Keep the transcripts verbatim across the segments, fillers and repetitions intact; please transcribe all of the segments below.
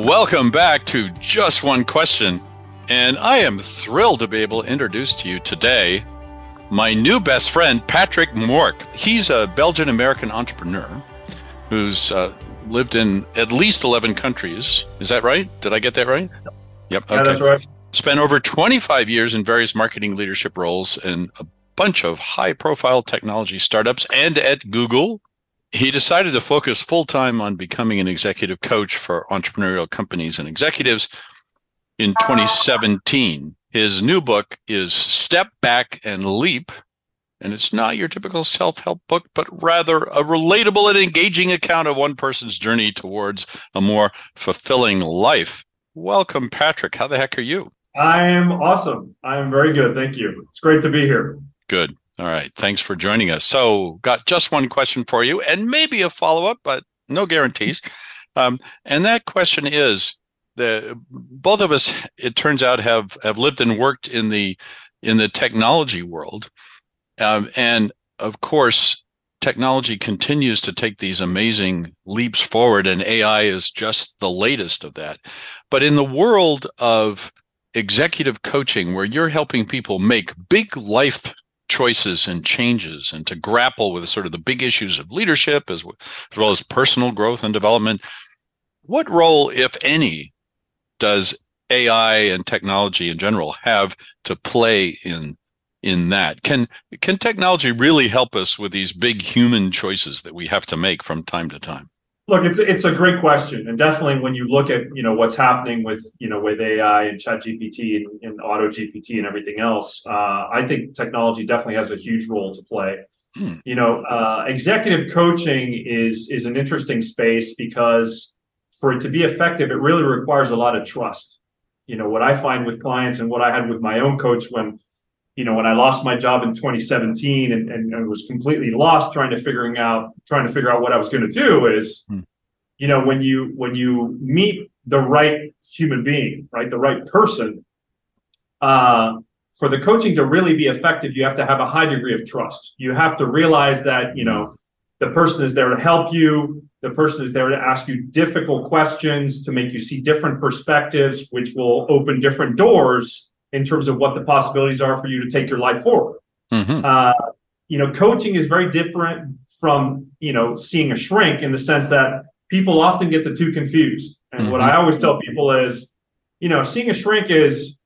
Welcome back to Just One Question, and I am thrilled to be able to introduce to you today my new best friend, Patrick Morck. He's a Belgian-American entrepreneur who's uh, lived in at least eleven countries. Is that right? Did I get that right? Yep. Okay. Yeah, that's right. Spent over twenty-five years in various marketing leadership roles in a bunch of high-profile technology startups and at Google. He decided to focus full-time on becoming an executive coach for entrepreneurial companies and executives in twenty seventeen. His new book is Step Back and Leap, and it's not your typical self-help book, but rather a relatable and engaging account of one person's journey towards a more fulfilling life. Welcome, Patrick. How the heck are you? I am awesome. I am very good. Thank you. It's great to be here. Good. All right. Thanks for joining us. So got just one question for you and maybe a follow-up, but no guarantees. Um, and that question is, the both of us, it turns out, have, have lived and worked in the in the technology world. Um, and of course, technology continues to take these amazing leaps forward, and A I is just the latest of that. But in the world of executive coaching, where you're helping people make big life choices and changes and to grapple with sort of the big issues of leadership as, as well as personal growth and development, what role, if any, does A I and technology in general have to play in in that? Can can technology really help us with these big human choices that we have to make from time to time? Look, it's it's a great question, and definitely when you look at you know what's happening with you know with A I and ChatGPT and, and Auto G P T and everything else, uh, I think technology definitely has a huge role to play. Hmm. You know, uh, executive coaching is is an interesting space because for it to be effective, it really requires a lot of trust. You know, what I find with clients and what I had with my own coach when, you know, when I lost my job in twenty seventeen and, and, and was completely lost trying to figuring out, trying to figure out what I was going to do is, hmm. you know, when you, when you meet the right human being, right, the right person, uh, for the coaching to really be effective, you have to have a high degree of trust. You have to realize that, you know, the person is there to help you. The person is there to ask you difficult questions, to make you see different perspectives, which will open different doors in terms of what the possibilities are for you to take your life forward. Mm-hmm. Uh, you know, coaching is very different from, you know, seeing a shrink in the sense that people often get the two confused. And mm-hmm. what I always tell people is, you know, seeing a shrink is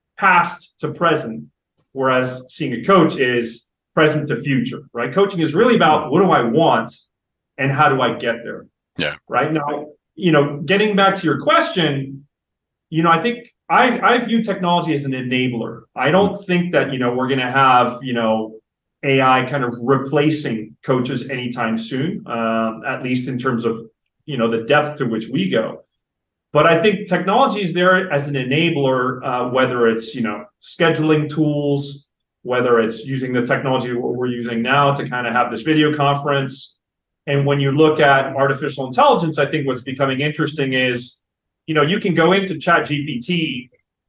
past to present, whereas seeing a coach is present to future, right? Coaching is really about what do I want and how do I get there? Yeah. Right now, you know, getting back to your question, you know, I think I, I view technology as an enabler. I don't think that, you know, we're going to have, you know, A I kind of replacing coaches anytime soon, um, at least in terms of, you know, the depth to which we go. But I think technology is there as an enabler, uh, whether it's, you know, scheduling tools, whether it's using the technology we're using now to kind of have this video conference. And when you look at artificial intelligence, I think what's becoming interesting is, you know, you can go into ChatGPT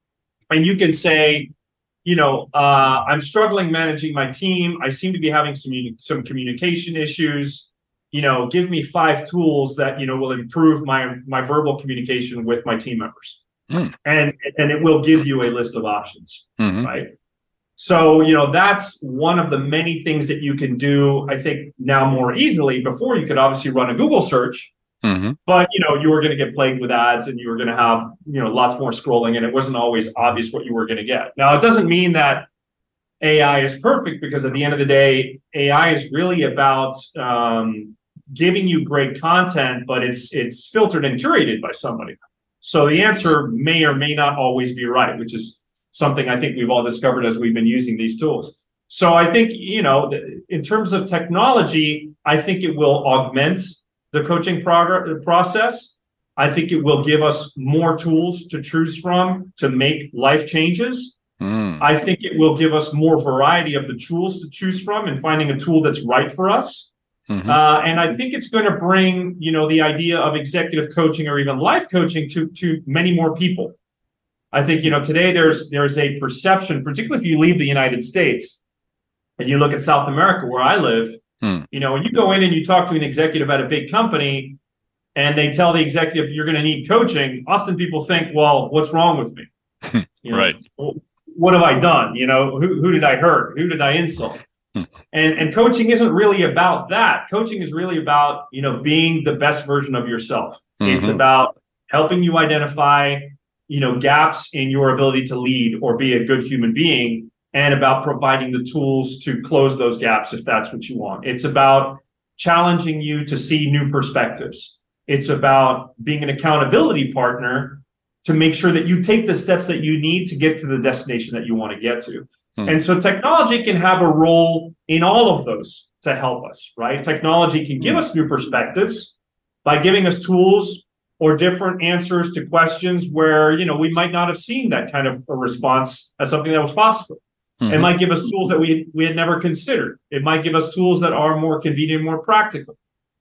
and you can say, you know, uh, I'm struggling managing my team. I seem to be having some, some communication issues. You know, give me five tools that, you know, will improve my, my verbal communication with my team members. Mm. And, and it will give you a list of options, mm-hmm. right? So, you know, that's one of the many things that you can do, I think, now more easily. Before, you could obviously run a Google search, mm-hmm. but, you know, you were going to get plagued with ads and you were going to have, you know, lots more scrolling, and it wasn't always obvious what you were going to get. Now, it doesn't mean that A I is perfect, because at the end of the day, A I is really about um, giving you great content, but it's it's filtered and curated by somebody. So the answer may or may not always be right, which is something I think we've all discovered as we've been using these tools. So I think, you know, in terms of technology, I think it will augment the coaching prog- process. I think it will give us more tools to choose from to make life changes. Mm. I think it will give us more variety of the tools to choose from and finding a tool that's right for us. Mm-hmm. Uh, and I think it's going to bring, you know, the idea of executive coaching or even life coaching to, to many more people. I think, you know, today there's there's a perception, particularly if you leave the United States and you look at South America, where I live, hmm. you know, when you go in and you talk to an executive at a big company, and they tell the executive you're going to need coaching, often people think, well, what's wrong with me? You know, right. What have I done? You know, who, who did I hurt? Who did I insult? and, and coaching isn't really about that. Coaching is really about, you know, being the best version of yourself. Mm-hmm. It's about helping you identify, you know, gaps in your ability to lead or be a good human being, and about providing the tools to close those gaps if that's what you want. It's about challenging you to see new perspectives. It's about being an accountability partner to make sure that you take the steps that you need to get to the destination that you want to get to. Hmm. And so technology can have a role in all of those to help us, right? Technology can give hmm. us new perspectives by giving us tools or different answers to questions where, you know, we might not have seen that kind of a response as something that was possible. Mm-hmm. It might give us tools that we, we had never considered. It might give us tools that are more convenient, more practical.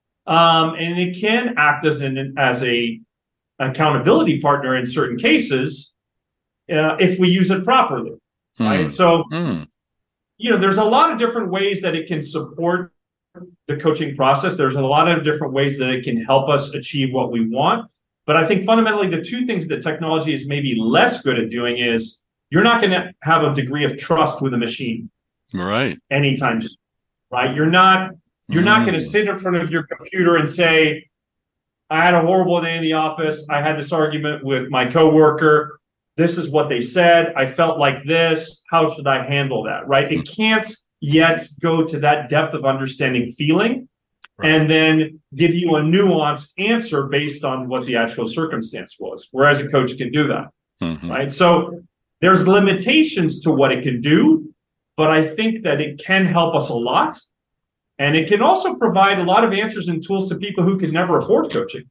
Um, and it can act as an as a accountability partner in certain cases uh, if we use it properly, mm. right? So, mm. you know, there's a lot of different ways that it can support the coaching process. There's a lot of different ways that it can help us achieve what we want. But I think fundamentally the two things that technology is maybe less good at doing is you're not going to have a degree of trust with a machine, right? Anytime soon, right? You're not you're mm. not going to sit in front of your computer and say, I had a horrible day in the office. I had this argument with my coworker. This is what they said. I felt like this. How should I handle that? Right? It can't yet go to that depth of understanding feeling right. and then give you a nuanced answer based on what the actual circumstance was. Whereas a coach can do that. Mm-hmm. Right? So there's limitations to what it can do, but I think that it can help us a lot. And it can also provide a lot of answers and tools to people who can never afford coaching,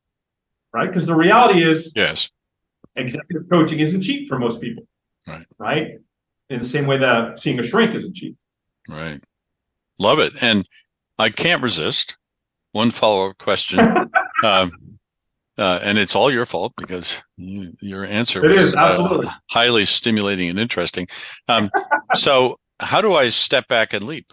right? Because the reality is, yes, executive coaching isn't cheap for most people, right? Right? In the same way that seeing a shrink isn't cheap. Right. Love it. And I can't resist one follow-up question. um, uh, and it's all your fault because you, your answer it was is, absolutely. Uh, highly stimulating and interesting. Um, so how do I step back and leap?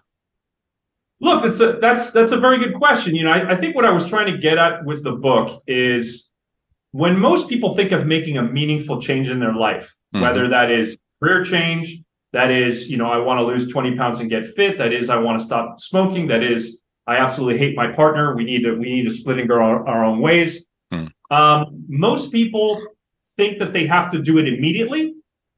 Look, that's a, that's that's a very good question. You know, I, I think what I was trying to get at with the book is when most people think of making a meaningful change in their life, mm-hmm. whether that is career change, that is, you know, I want to lose twenty pounds and get fit, that is, I want to stop smoking, that is, I absolutely hate my partner, we need to we need to split and go our, our own ways. Mm. Um, most people think that they have to do it immediately,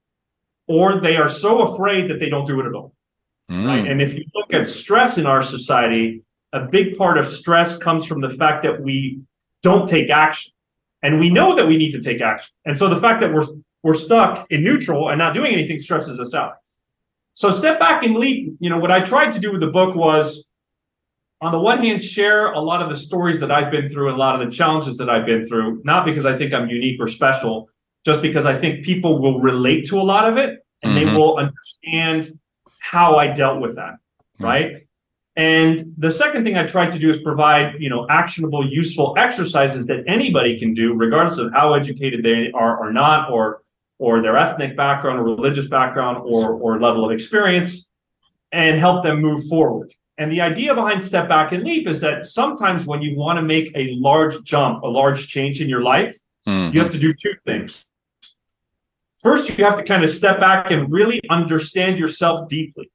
or they are so afraid that they don't do it at all. Mm. Right. And if you look at stress in our society, a big part of stress comes from the fact that we don't take action. And we know that we need to take action. And so the fact that we're we're stuck in neutral and not doing anything stresses us out. So step back and leap. You know, what I tried to do with the book was, on the one hand, share a lot of the stories that I've been through and a lot of the challenges that I've been through, not because I think I'm unique or special, just because I think people will relate to a lot of it and mm-hmm. they will understand how I dealt with that, right? Mm-hmm. And the second thing I tried to do is provide, you know, actionable, useful exercises that anybody can do, regardless of how educated they are or not, or or their ethnic background or religious background or or level of experience, and help them move forward. And the idea behind Step Back and Leap is that sometimes when you want to make a large jump, a large change in your life, mm-hmm. you have to do two things. First, you have to kind of step back and really understand yourself deeply.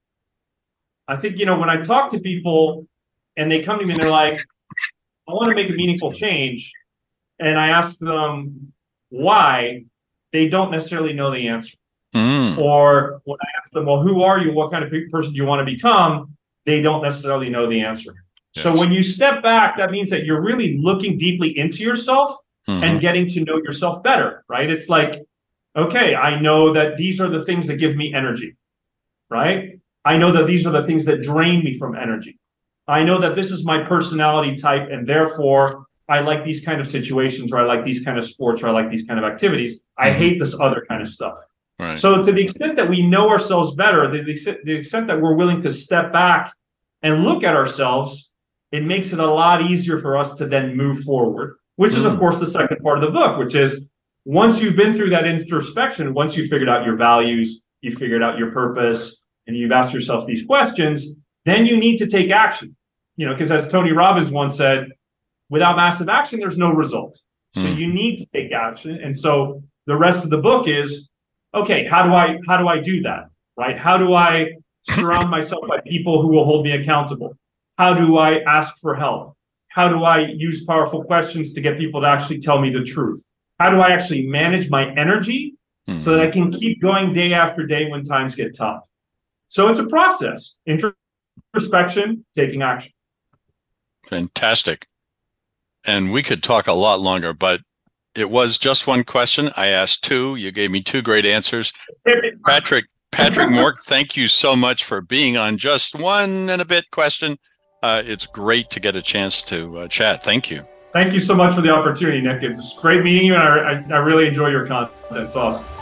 I think, you know, when I talk to people and they come to me and they're like, I want to make a meaningful change, and I ask them why, they don't necessarily know the answer. Mm. Or when I ask them, well, who are you? What kind of person do you want to become? They don't necessarily know the answer. Yes. So when you step back, that means that you're really looking deeply into yourself mm-hmm. and getting to know yourself better, right? It's like, okay, I know that these are the things that give me energy, right? I know that these are the things that drain me from energy. I know that this is my personality type, and therefore I like these kind of situations, or I like these kind of sports, or I like these kind of activities. I mm-hmm. hate this other kind of stuff. Right. So to the extent that we know ourselves better, the, the, the extent that we're willing to step back and look at ourselves, it makes it a lot easier for us to then move forward, which mm-hmm. is, of course, the second part of the book, which is once you've been through that introspection, once you've figured out your values, you figured out your purpose, and you've asked yourself these questions, then you need to take action. You know, because as Tony Robbins once said, without massive action, there's no result. So mm. you need to take action. And so the rest of the book is, okay, how do I how do I do that? Right? How do I surround myself by people who will hold me accountable? How do I ask for help? How do I use powerful questions to get people to actually tell me the truth? How do I actually manage my energy mm-hmm. so that I can keep going day after day when times get tough? So it's a process, introspection, taking action. Fantastic. And we could talk a lot longer, but it was just one question. I asked two. You gave me two great answers. Patrick, Patrick Morck, thank you so much for being on Just One and a Bit Question. Uh, it's great to get a chance to uh, chat. Thank you. Thank you so much for the opportunity, Nick. It was great meeting you, and I, I, I really enjoy your content. It's awesome.